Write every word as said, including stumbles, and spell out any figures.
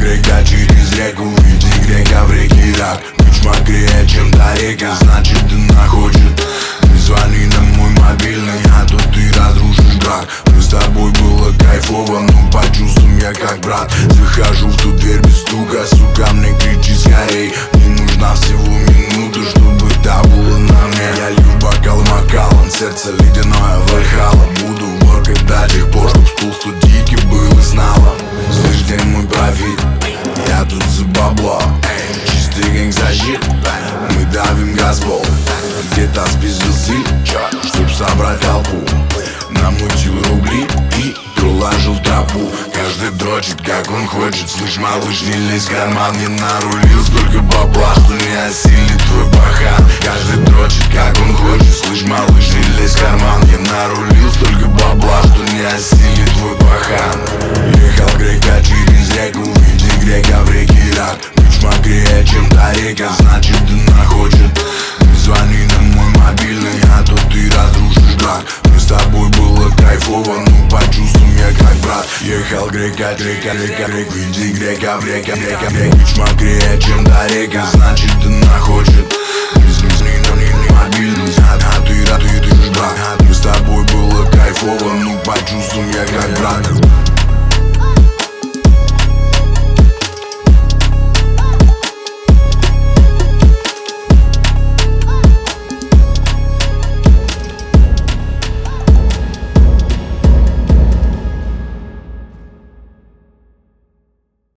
грека через реку, види грека в реке рак. Ключ мокрее, чем та река, значит она хочет. Ты звони на мой мобильный, а то ты разрушишь брак. Мы с тобой было кайфово, но по чувствам я как брат. Захожу в ту дверь без стука, сука, мне кричи скорей. Мне нужна всего минута, чтобы та была на мне. Я лью бокал Макалан, сердце ледяное Вальхалла. Буду воркать до тех пор, чтоб стул сто дикий был и знала. Слышь, где мой профит? Я тут за бабло, чистый гэнг защит. Мы давим газбол, где-то спиздил стиль, чтоб собрать толпу. Намутил рубли и приложил тропу. Каждый дрочит, как он хочет. Слышь, малыш, не лезь в карман. Не нарулил столько бабла, что не осилит твой пахан. Каждый дрочит, как он хочет. Слышь, малыш, не лезь в карман. Не нарулил столько бабла, что не осилит твой пахан. Ехал грека через реку, види грека в реке рак. Ключ мокрее, чем та река, значит она хочет. Ты звони на мой мобильный, а то ты разрушишь брак. Мы с тобой было кайфово, но по чувствам я как брат. Ехал грека, грека, грека, грека, види грека в реке, река, река. Ключ мокрее, чем та река, значит она хочет. Ты звони на мой мобильный, а ты разрушишь брак. Мы с тобой было кайфово, но по чувствам я как брат.